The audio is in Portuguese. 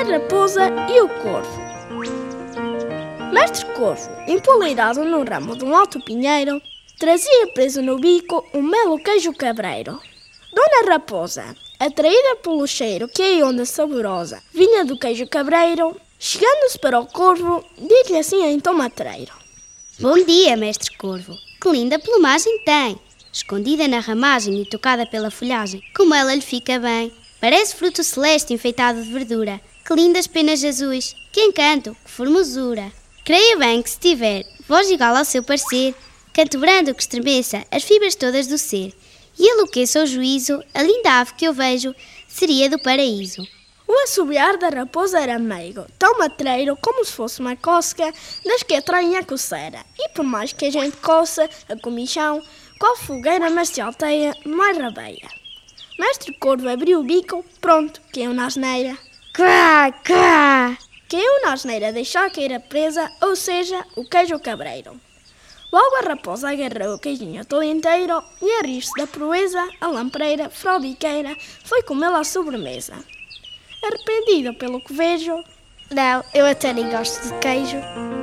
A Raposa e o Corvo. Mestre Corvo, empoleirado no ramo de um alto pinheiro, trazia preso no bico um melo queijo cabreiro. Dona Raposa, atraída pelo cheiro que a onda saborosa vinha do queijo cabreiro, chegando-se para o Corvo, diz-lhe assim em tom matreiro: Bom dia, mestre Corvo. Que linda plumagem tem! Escondida na ramagem e tocada pela folhagem, como ela lhe fica bem. Parece fruto celeste enfeitado de verdura. Que lindas penas azuis, que encanto, que formosura. Creia bem que se tiver voz igual ao seu parecer, canto brando que estremeça as fibras todas do ser, e enlouqueça o juízo, a linda ave que eu vejo seria do paraíso. O assobiar da raposa era meigo, tão matreiro como se fosse uma cosca das que atraem a coceira. E por mais que a gente coça a comichão, qual fogueira mas se alteia, mais rabeia. Mestre Corvo abriu o bico, pronto, caiu na asneira. Quá, quá! Caiu na asneira, deixou cair a presa, ou seja, o queijo cabreiro. Logo a raposa agarrou o queijinho todo inteiro e, a rir-se da proeza, a lampreira, fraudiqueira, foi comê-la à sobremesa. Arrependido pelo que vejo, não, eu até nem gosto de queijo.